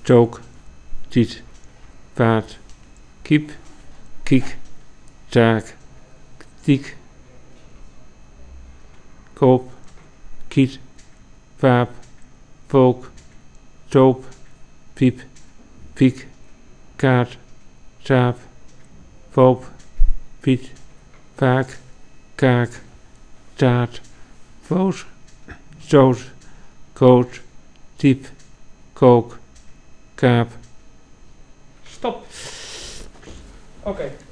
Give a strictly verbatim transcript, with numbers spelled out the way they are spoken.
took, tiet, paard, kiep, kiek, taak, tiek, koop, kiet, paap, pook, toop, piep, piek, kaart, taap, poop, piet, paak, kaak, taart, poot, stoot, koot, tiep, kook, kaap. Stop. Oké. Okay.